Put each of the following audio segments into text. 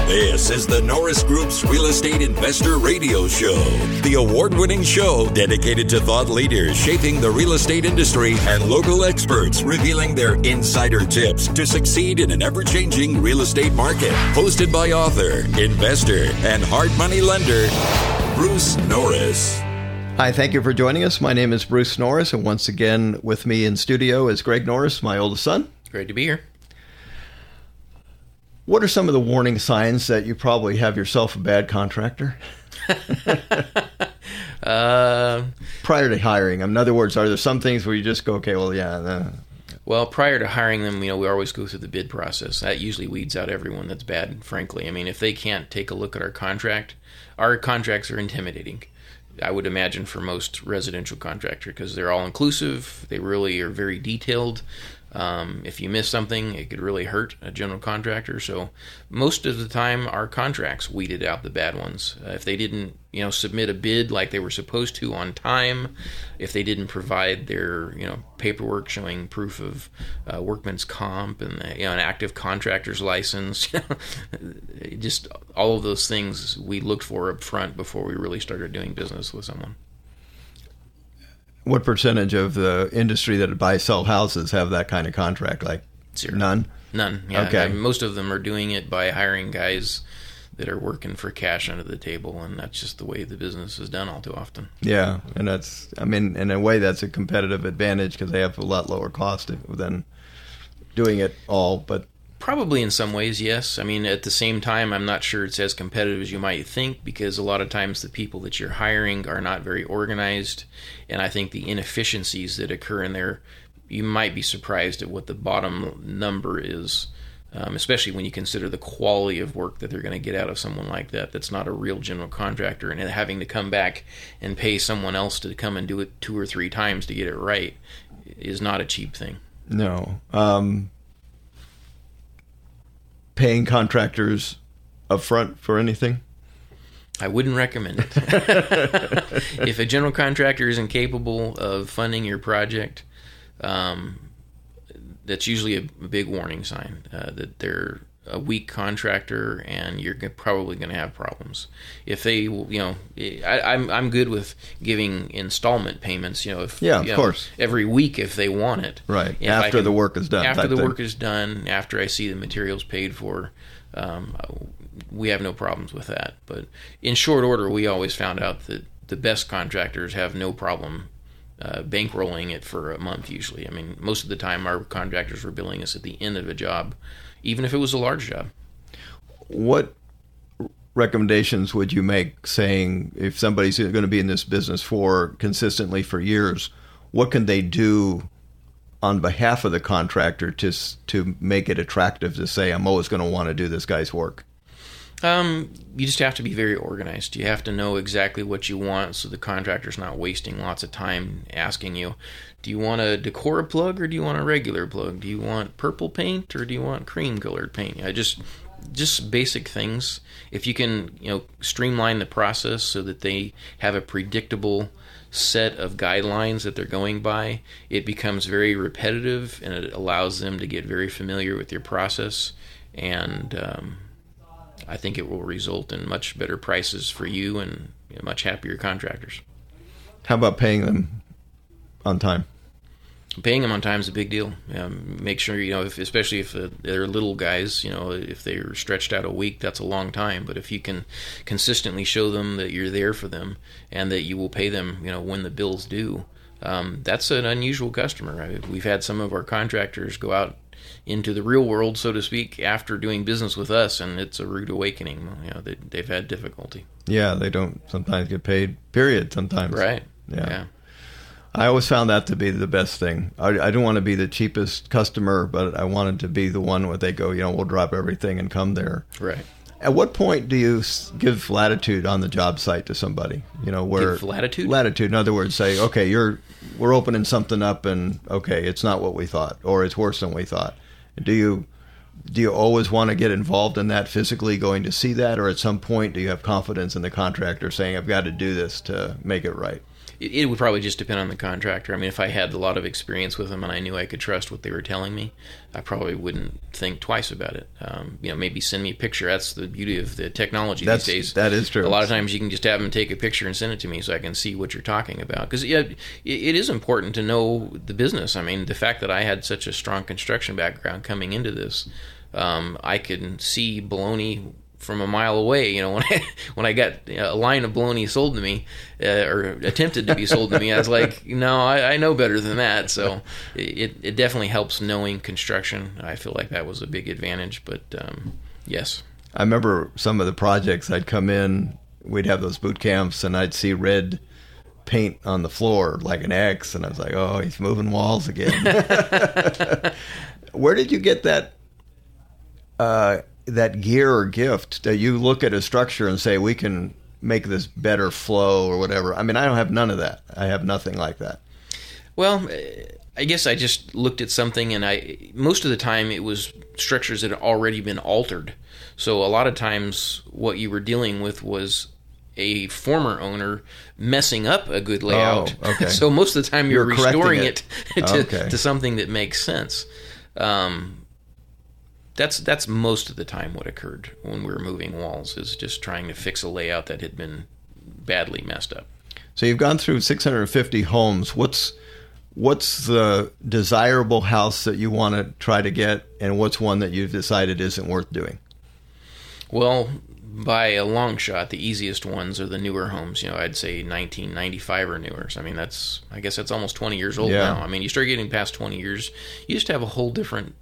This is the Norris Group's Real Estate Investor Radio Show, the award-winning show dedicated to thought leaders shaping the real estate industry and local experts revealing their insider tips to succeed in an ever-changing real estate market. Hosted by author, investor, and hard money lender, Bruce Norris. Hi, thank you for joining us. My name is Bruce Norris, and once again with me in studio is Greg Norris, my oldest son. Great to be here. What are some of the warning signs that you probably have yourself a bad contractor? Prior to hiring. In other words, are there some things where you just go, okay, well, yeah. Well, prior to hiring them, we always go through the bid process. That usually weeds out everyone that's bad, frankly. I mean, if they can't take a look at our contracts are intimidating. I would imagine for most residential contractor, because they're all inclusive. They really are very detailed. If you miss something, it could really hurt a general contractor. So most of the time, our contracts weeded out the bad ones. If they didn't, submit a bid like they were supposed to on time, if they didn't provide their, paperwork showing proof of workman's comp and an active contractor's license, just all of those things we looked for up front before we really started doing business with someone. What percentage of the industry that buy, sell houses have that kind of contract? Like Zero. None? None, yeah. Okay. Most of them are doing it by hiring guys that are working for cash under the table, and that's just the way the business is done all too often. Yeah, and in a way, that's a competitive advantage because they have a lot lower cost than doing it all, but... Probably in some ways, yes. I mean, at the same time, I'm not sure it's as competitive as you might think, because a lot of times the people that you're hiring are not very organized, and I think the inefficiencies that occur in there, you might be surprised at what the bottom number is, especially when you consider the quality of work that they're going to get out of someone like that that's not a real general contractor, and having to come back and pay someone else to come and do it 2 or 3 times to get it right is not a cheap thing. No. Paying contractors up front for anything? I wouldn't recommend it. If a general contractor isn't capable of funding your project, that's usually a big warning sign that they're a weak contractor and you're probably going to have problems. If they, I'm good with giving installment payments, if of course, every week if they want it. Right. After the work is done. After the work is done, after I see the materials paid for, we have no problems with that. But in short order, we always found out that the best contractors have no problem bankrolling it for a month usually. I mean, most of the time our contractors were billing us at the end of a job, even if it was a large job. What recommendations would you make saying if somebody's going to be in this business consistently for years, what can they do on behalf of the contractor to make it attractive to say, I'm always going to want to do this guy's work? You just have to be very organized. You have to know exactly what you want so the contractor's not wasting lots of time asking you, do you want a Decora plug or do you want a regular plug? Do you want purple paint or do you want cream colored paint? Just basic things. If you can, streamline the process so that they have a predictable set of guidelines that they're going by, it becomes very repetitive and it allows them to get very familiar with your process, and I think it will result in much better prices for you and much happier contractors. How about paying them on time? Paying them on time is a big deal. Make sure, especially if they're little guys, if they're stretched out a week, that's a long time. But if you can consistently show them that you're there for them and that you will pay them, when the bill's due, that's an unusual customer. We've had some of our contractors go out into the real world, so to speak, after doing business with us, and it's a rude awakening. They've had difficulty. Yeah, they don't sometimes get paid, period, sometimes. Right. Yeah. I always found that to be the best thing. I don't want to be the cheapest customer, but I wanted to be the one where they go, we'll drop everything and come there. Right. At what point do you give latitude on the job site to somebody? Give latitude? Latitude. In other words, say, okay, we're opening something up, and okay, it's not what we thought, or it's worse than we thought. Do you always want to get involved in that physically, going to see that, or at some point do you have confidence in the contractor saying, I've got to do this to make it right? It would probably just depend on the contractor. I mean, if I had a lot of experience with them and I knew I could trust what they were telling me, I probably wouldn't think twice about it. Maybe send me a picture. That's the beauty of the technology these days. That is true. A lot of times you can just have them take a picture and send it to me so I can see what you're talking about. Because it is important to know the business. I mean, the fact that I had such a strong construction background coming into this, I can see baloney from a mile away. When I got a line of bologna sold to me, or attempted to be sold to me, I was like, no, I know better than that. So it definitely helps knowing construction. I feel like that was a big advantage. But yes, I remember some of the projects I'd come in. We'd have those boot camps, and I'd see red paint on the floor like an X, and I was like, oh, he's moving walls again. Where did you get that gear or gift that you look at a structure and say, we can make this better flow or whatever? I mean, I don't have none of that. I have nothing like that. Well, I guess I just looked at something, and most of the time it was structures that had already been altered. So a lot of times what you were dealing with was a former owner messing up a good layout. Oh, okay. So most of the time you're restoring it Okay. to something that makes sense. That's most of the time what occurred when we were moving walls, is just trying to fix a layout that had been badly messed up. So you've gone through 650 homes. What's the desirable house that you want to try to get, and what's one that you've decided isn't worth doing? Well, by a long shot, the easiest ones are the newer homes. I'd say 1995 or newer. So, I mean, I guess that's almost 20 years old now. I mean, you start getting past 20 years, you just have a whole different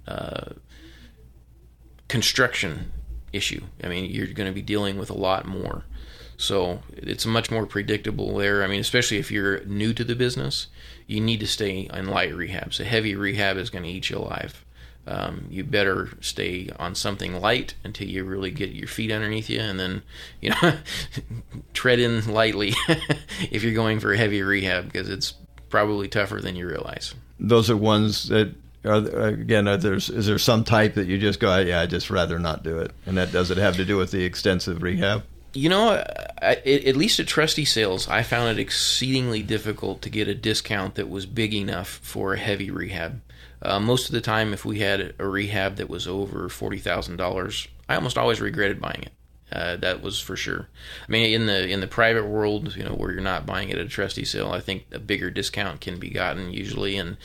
construction issue. I mean, you're going to be dealing with a lot more. So it's much more predictable there. I mean, especially if you're new to the business, you need to stay in light rehab. So heavy rehab is going to eat you alive. You better stay on something light until you really get your feet underneath you, and then tread in lightly if you're going for a heavy rehab, because it's probably tougher than you realize. Those are ones that is there some type that you just go, yeah, I'd just rather not do it, and does it have to do with the extensive rehab? At least at Trusty Sales, I found it exceedingly difficult to get a discount that was big enough for a heavy rehab. Most of the time, if we had a rehab that was over $40,000, I almost always regretted buying it. That was for sure. I mean, in the private world, where you're not buying it at a Trusty Sale, I think a bigger discount can be gotten usually, and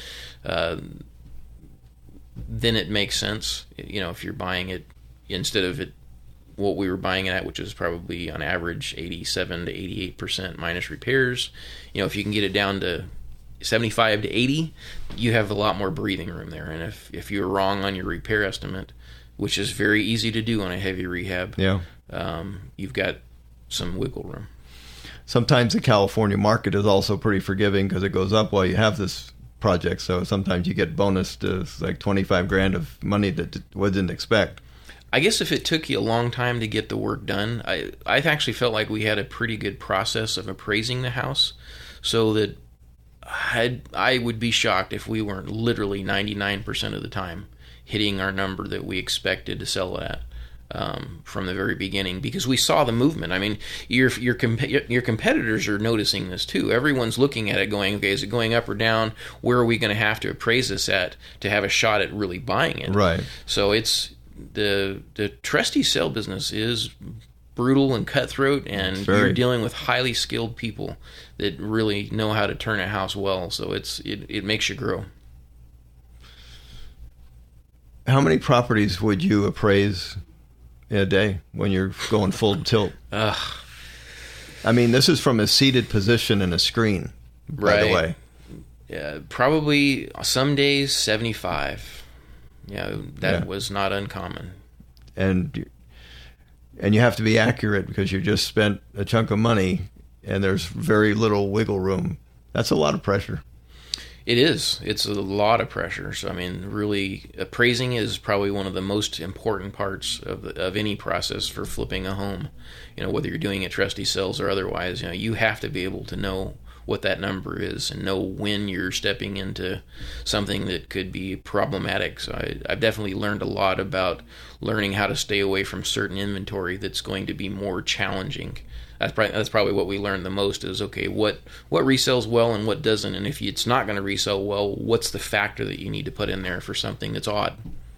then it makes sense. If you're buying it instead of what we were buying it at, which is probably on average 87 to 88% minus repairs. If you can get it down to 75 to 80, you have a lot more breathing room there. And if you're wrong on your repair estimate, which is very easy to do on a heavy rehab, you've got some wiggle room. Sometimes the California market is also pretty forgiving because it goes up while you have this project. So sometimes you get bonus to like $25,000 of money that wasn't expect. I guess if it took you a long time to get the work done, I actually felt like we had a pretty good process of appraising the house, so that I would be shocked if we weren't literally 99% of the time hitting our number that we expected to sell at from the very beginning, because we saw the movement. I mean, your competitors are noticing this too. Everyone's looking at it going, okay, is it going up or down? Where are we going to have to appraise this at to have a shot at really buying it? Right. So it's the Trusty Sale business is brutal and cutthroat, and you're dealing with highly skilled people that really know how to turn a house well. So it makes you grow. How many properties would you appraise in a day when you're going full tilt? I mean, this is from a seated position in a screen, by the way. Yeah, probably some days 75. Yeah, that was not uncommon. And you have to be accurate because you just spent a chunk of money and there's very little wiggle room. That's a lot of pressure. It is. It's a lot of pressure. So, I mean, really, appraising is probably one of the most important parts of any process for flipping a home. Whether you're doing it Trusty Sales or otherwise, you have to be able to know what that number is and know when you're stepping into something that could be problematic. So I've definitely learned a lot about learning how to stay away from certain inventory that's going to be more challenging That's probably what we learned the most is, okay, what resells well and what doesn't, and if it's not going to resell well, what's the factor that you need to put in there for something that's odd?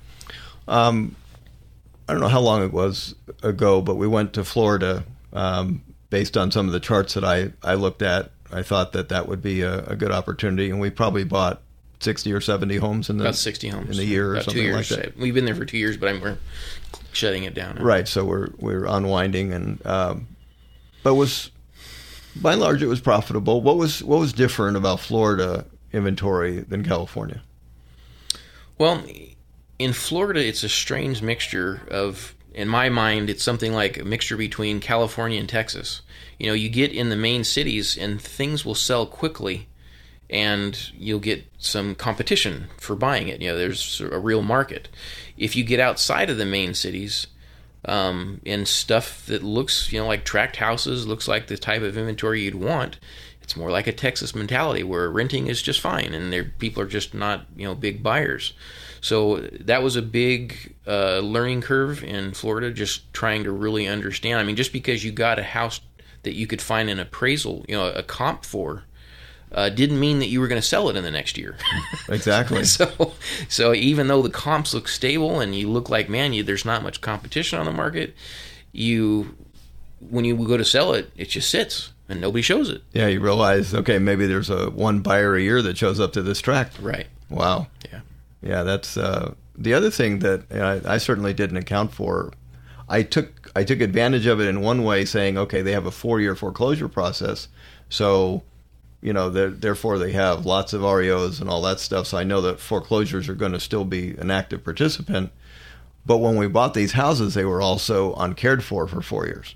I don't know how long it was ago, but we went to Florida based on some of the charts that I looked at. I thought that would be a good opportunity, and we probably bought 60 or 70 homes about 60 homes in a year or about something 2 years. like that. We've been there for 2 years, but we're shutting it down now. Right, so we're unwinding, and but was by and large it was profitable. What was different about Florida inventory than California? Well, in Florida, it's a strange mixture of, in my mind, it's something like a mixture between California and Texas. You get in the main cities and things will sell quickly, and you'll get some competition for buying it. There's a real market. If you get outside of the main cities, and stuff that looks, like tract houses, looks like the type of inventory you'd want, it's more like a Texas mentality where renting is just fine, and people are just not, big buyers. So that was a big learning curve in Florida, just trying to really understand. I mean, just because you got a house that you could find an appraisal, a comp for, didn't mean that you were going to sell it in the next year. Exactly. So even though the comps look stable and you look like, there's not much competition on the market, when you go to sell it, it just sits and nobody shows it. Yeah, you realize, okay, maybe there's one buyer a year that shows up to this tract. Right. Wow. Yeah, that's the other thing that I certainly didn't account for. I took advantage of it in one way, saying, okay, they have a 4-year foreclosure process, so therefore they have lots of REOs and all that stuff. So I know that foreclosures are going to still be an active participant. But when we bought these houses, they were also uncared for 4 years.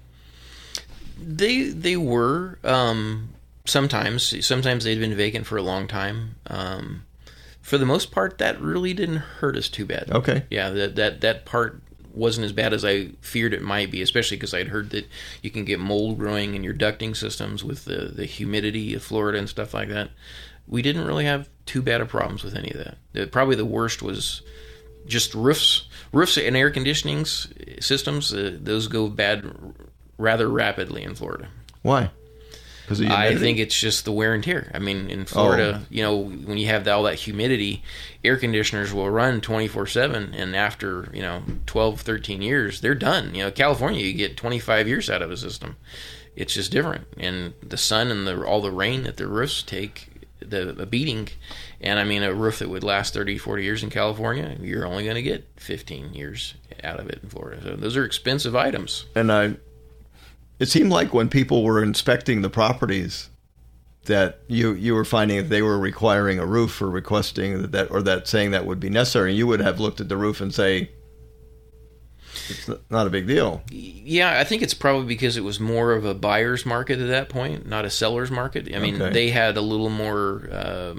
They were sometimes they'd been vacant for a long time. For the most part, that really didn't hurt us too bad. Okay. Yeah, that part wasn't as bad as I feared it might be, especially because I'd heard that you can get mold growing in your ducting systems with the humidity of Florida and stuff like that. We didn't really have too bad of problems with any of that. Probably the worst was just roofs and air conditioning systems. Those go bad rather rapidly in Florida. Why? I think it's just the wear and tear. I mean, in Florida, when you have all that humidity, air conditioners will run 24/7, and after 12, 13 years, they're done. California, you get 25 years out of a system. It's just different, and the sun and all the rain that the roofs take, a beating, and I mean, a roof that would last 30, 40 years in California, you're only going to get 15 years out of it in Florida. So those are expensive items. And it seemed like when people were inspecting the properties that you were finding that they were requiring a roof or requesting that saying that would be necessary, and you would have looked at the roof and say, it's not a big deal. Yeah, I think it's probably because it was more of a buyer's market at that point, not a seller's market. I mean, They had a little more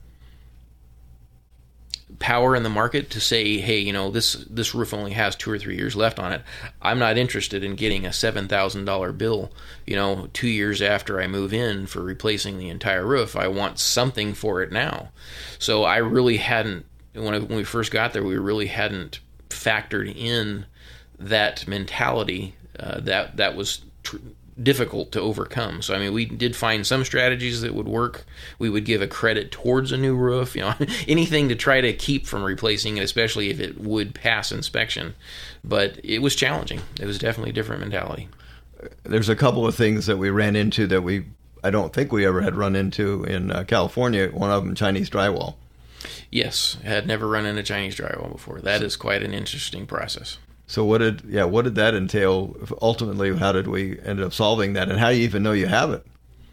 power in the market to say, hey, this roof only has 2 or 3 years left on it. I'm not interested in getting a $7,000 bill, 2 years after I move in for replacing the entire roof. I want something for it now. So I really hadn't, when we first got there, we really hadn't factored in that mentality that was difficult to overcome. So I mean, we did find some strategies that would work. We would give a credit towards a new roof, anything to try to keep from replacing it, especially if it would pass inspection. But it was challenging. It was definitely a different mentality. There's a couple of things that we ran into that I don't think we ever had run into in California. One of them, Chinese drywall. Yes, I had never run into Chinese drywall before. That is quite an interesting process. So what did that entail? Ultimately, how did we end up solving that, and how do you even know you have it?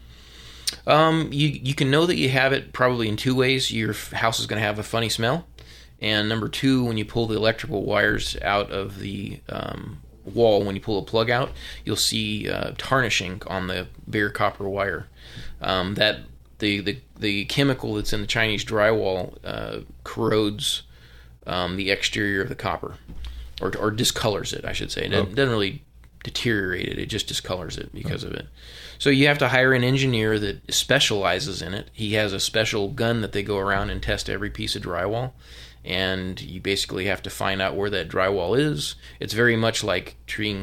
You can know that you have it probably in 2 ways. Your house is going to have a funny smell, and number 2, when you pull the electrical wires out of the wall, when you pull a plug out, you'll see tarnishing on the bare copper wire. That the chemical that's in the Chinese drywall corrodes the exterior of the copper. Or discolors it, I should say. It doesn't really deteriorate it. It just discolors it because of it. So you have to hire an engineer that specializes in it. He has a special gun that they go around and test every piece of drywall. And you basically have to find out where that drywall is. It's very much like treating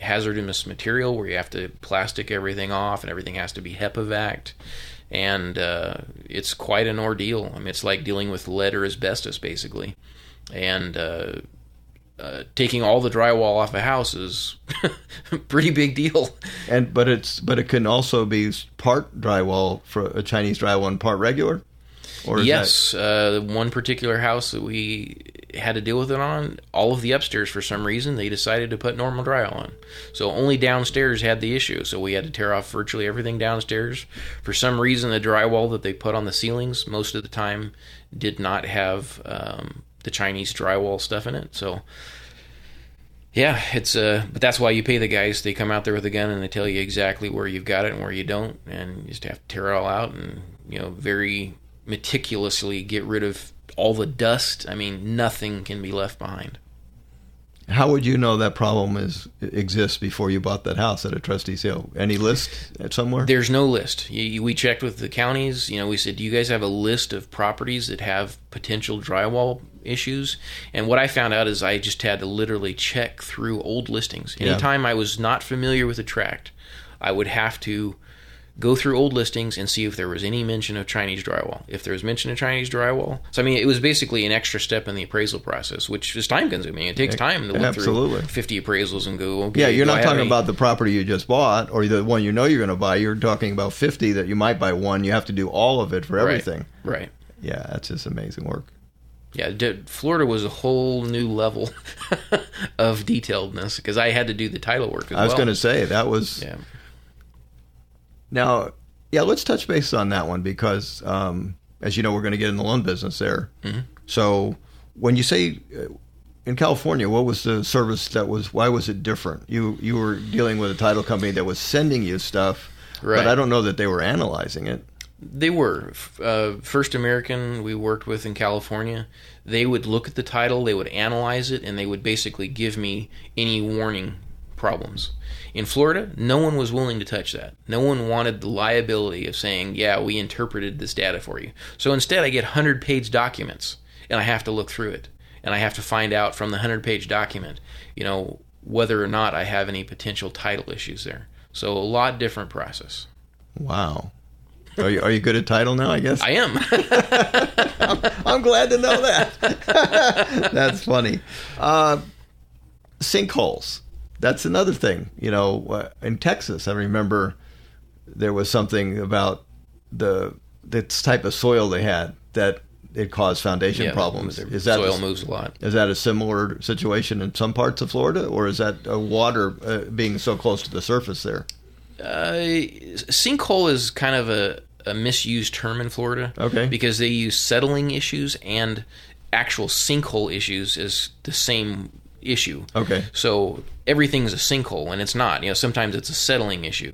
hazardous material where you have to plastic everything off and everything has to be HEPA-vacked. And it's quite an ordeal. I mean, it's like dealing with lead or asbestos, basically. And taking all the drywall off a house is a pretty big deal. But it can also be part drywall for a Chinese drywall and part regular. Or yes, one particular house that we had to deal with it on, all of the upstairs, for some reason, they decided to put normal drywall on. So only downstairs had the issue. So we had to tear off virtually everything downstairs. For some reason, the drywall that they put on the ceilings most of the time did not have the Chinese drywall stuff in it. So yeah, it's but that's why you pay the guys. They come out there with a gun and they tell you exactly where you've got it and where you don't, and you just have to tear it all out and very meticulously get rid of all the dust. I mean, nothing can be left behind. How would you know that problem exists before you bought that house at a trustee sale? Any list somewhere? There's no list. We checked with the counties. We said, do you guys have a list of properties that have potential drywall issues? And what I found out is I just had to literally check through old listings. Anytime I was not familiar with a tract, I would have to go through old listings and see if there was any mention of Chinese drywall. If there was mention of Chinese drywall. So, I mean, it was basically an extra step in the appraisal process, which is time-consuming. It takes time to look through 50 appraisals and go, okay. Yeah, you're not talking about the property you just bought or the one you're going to buy. You're talking about 50 that you might buy one. You have to do all of it for everything. Right. Yeah, that's just amazing work. Yeah, Florida was a whole new level of detailedness because I had to do the title work as well. I was going to say, that was... Yeah. Now, let's touch base on that one because, as you know, we're going to get in the loan business there. Mm-hmm. So when you say in California, what was the service why was it different? You were dealing with a title company that was sending you stuff, right. But I don't know that they were analyzing it. They were. First American we worked with in California, they would look at the title, they would analyze it, and they would basically give me any warning problems. In Florida, no one was willing to touch that. No one wanted the liability of saying, yeah, we interpreted this data for you. So instead, I get 100-page documents, and I have to look through it. And I have to find out from the 100-page document, whether or not I have any potential title issues there. So a lot different process. Wow. Are you good at title now, I guess? I am. I'm glad to know that. That's funny. Sinkholes. That's another thing. In Texas, I remember there was something about this type of soil they had that it caused foundation problems. Soil moves a lot. Is that a similar situation in some parts of Florida, or is that water being so close to the surface there? Sinkhole is kind of a misused term in Florida. Okay. Because they use settling issues and actual sinkhole issues as the same issue. Okay. So everything's a sinkhole, and it's not. Sometimes it's a settling issue.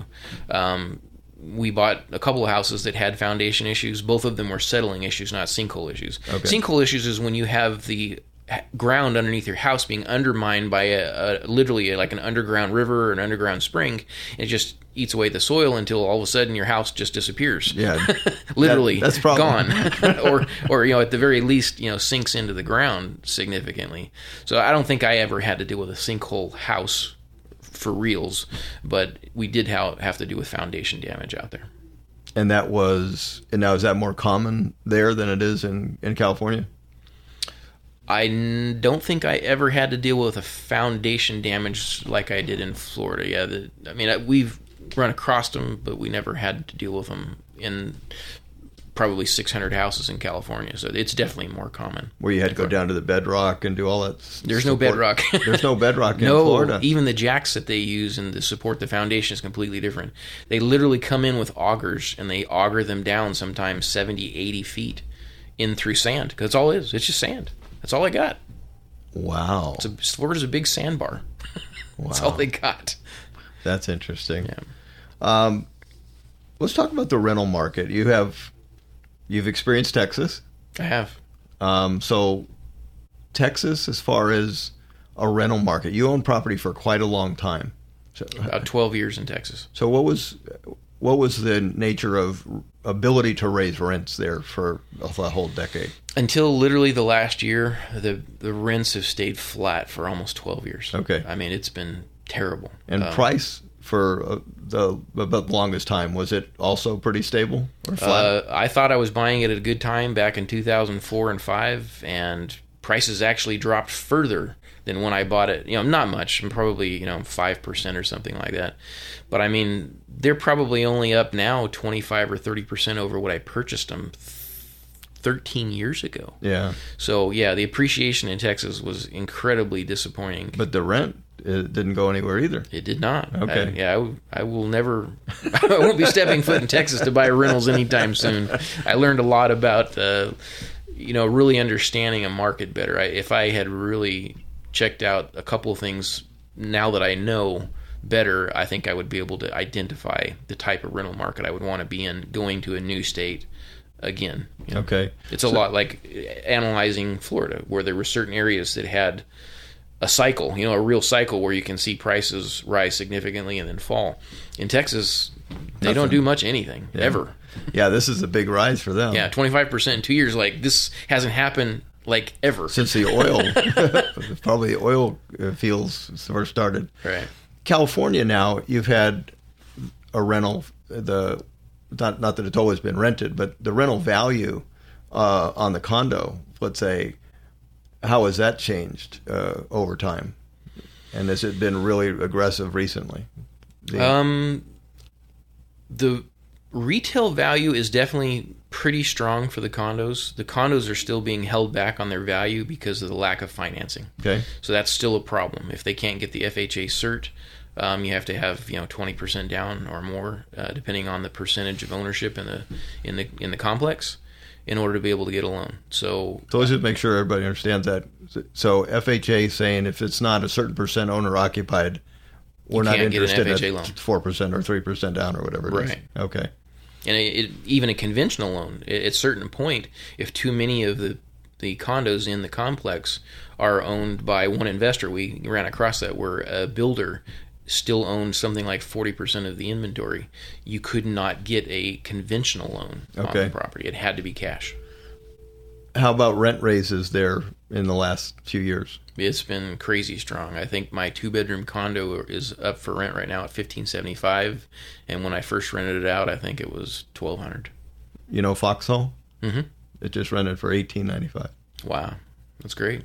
We bought a couple of houses that had foundation issues. Both of them were settling issues, not sinkhole issues. Okay. Sinkhole issues is when you have the ground underneath your house being undermined by literally like an underground river or an underground spring. It just eats away the soil until all of a sudden your house just disappears. Yeah, literally that's problem. Gone, or at the very least sinks into the ground significantly. So I don't think I ever had to deal with a sinkhole house for reals, but we did have to do with foundation damage out there. And now is that more common there than it is in California? I don't think I ever had to deal with a foundation damage like I did in Florida. Yeah, we've run across them, but we never had to deal with them in probably 600 houses in California. So it's definitely more common. Where you had to go down to the bedrock and do all that. There's no bedrock. There's no bedrock in Florida. Even the jacks that they use and to support the foundation is completely different. They literally come in with augers and they auger them down sometimes 70, 80 feet in through sand because that's all it is. It's just sand. That's all I got. Wow. Florida's a big sandbar. That's all they got. That's interesting. Yeah. Let's talk about the rental market. You've experienced Texas. I have. So Texas, as far as a rental market, you owned property for quite a long time. About 12 years in Texas. So what was the nature of ability to raise rents there for a whole decade? Until literally the last year, the rents have stayed flat for almost 12 years. Okay. It's been terrible. And price for the longest time, was it also pretty stable or flat? I thought I was buying it at a good time back in 2004 and 5, and prices actually dropped further than when I bought it. Not much, probably 5% or something like that. But I mean, they're probably only up now 25 or 30% over what I purchased them 13 years ago. Yeah. So yeah, the appreciation in Texas was incredibly disappointing. But the rent, it didn't go anywhere either. It did not. Okay. I will never. I won't be stepping foot in Texas to buy rentals anytime soon. I learned a lot about, really understanding a market better. If I had really checked out a couple of things now that I know better, I think I would be able to identify the type of rental market I would want to be in going to a new state again. Okay. It's a lot like analyzing Florida, where there were certain areas that had a cycle, a real cycle where you can see prices rise significantly and then fall. In Texas, they don't do much anything, ever. Yeah, this is a big rise for them. Yeah, 25% in 2 years. Like, this hasn't happened, like, ever. Since the oil, probably the oil fields first started. Right. California now, you've had a rental, not that it's always been rented, but the rental value on the condo, let's say, how has that changed over time? And has it been really aggressive recently? The retail value is definitely pretty strong for the condos. The condos are still being held back on their value because of the lack of financing. Okay. So that's still a problem. If they can't get the FHA cert, you have to have 20% down or more, depending on the percentage of ownership in the complex, in order to be able to get a loan. So let's just make sure everybody understands that. So FHA is saying if it's not a certain percent owner occupied, we're not interested in 4% or 3% down or whatever it is. Right. Okay. And even a conventional loan, at a certain point, if too many of the condos in the complex are owned by one investor, we ran across that where a builder still owned something like 40% of the inventory, you could not get a conventional loan on the property. It had to be cash. How about rent raises there in the last few years? It's been crazy strong. I think my 2-bedroom condo is up for rent right now at $1,575, and when I first rented it out, I think it was $1,200. Foxhole? Mm-hmm. It just rented for $1,895. Wow, that's great.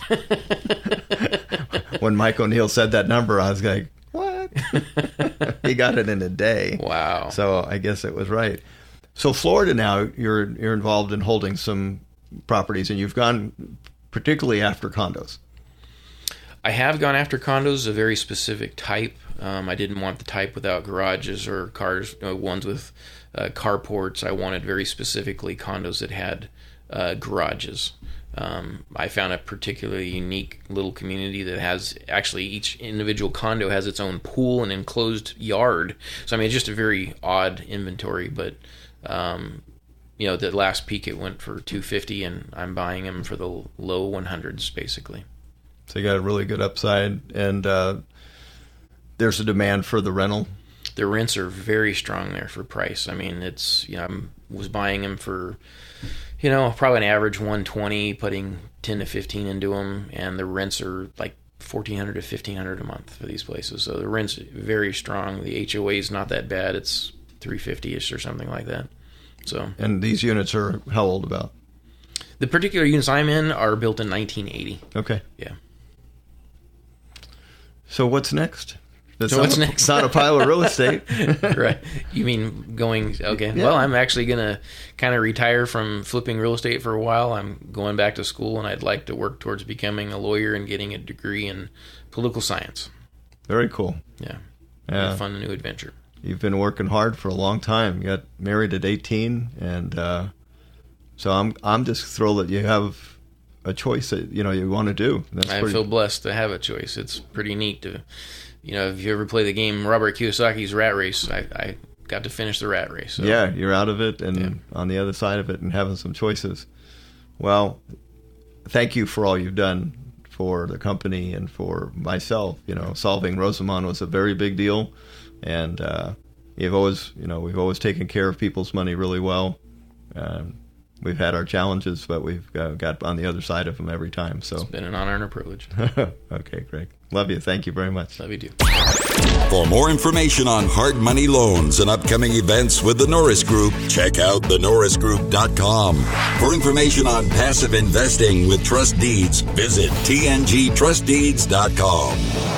When Mike O'Neill said that number, I was like, what? He got it in a day. Wow. So I guess it was right. So Florida now, you're involved in holding some properties, and you've gone particularly after condos. I have gone after condos, a very specific type. I didn't want the type without garages or cars, ones with carports. I wanted very specifically condos that had garages. I found a particularly unique little community that has actually each individual condo has its own pool and enclosed yard. So, it's just a very odd inventory, but, the last peak it went for $250, and I'm buying them for the low 100s, basically. So you got a really good upside, and there's a demand for the rental. The rents are very strong there for price. I was buying them for, probably an average 120, putting 10 to 15 into them, and the rents are like $1,400 to $1,500 a month for these places. So the rent's very strong. The HOA is not that bad. It's $350-ish or something like that. So. And these units are how old about? The particular units I'm in are built in 1980. Okay. Yeah. So what's next? What's next? It's not a pile of real estate. Right. You mean going, okay. Yeah. Well, I'm actually going to kind of retire from flipping real estate for a while. I'm going back to school, and I'd like to work towards becoming a lawyer and getting a degree in political science. Very cool. Yeah. A fun new adventure. You've been working hard for a long time. You got married at 18, and so I'm just thrilled that you have a choice that you want to do. I feel blessed to have a choice. It's pretty neat to, if you ever play the game Robert Kiyosaki's Rat Race, I got to finish the rat race. So. Yeah, you're out of it and on the other side of it and having some choices. Well, thank you for all you've done for the company and for myself. Solving Rosamond was a very big deal, and we've always taken care of people's money really well. we've had our challenges, but we've got on the other side of them every time. So it's been an honor and a privilege. Okay, Greg. Love you. Thank you very much. Love you too. For more information on hard money loans and upcoming events with the Norris Group, check out thenorrisgroup.com. For information on passive investing with trust deeds, visit tngtrustdeeds.com.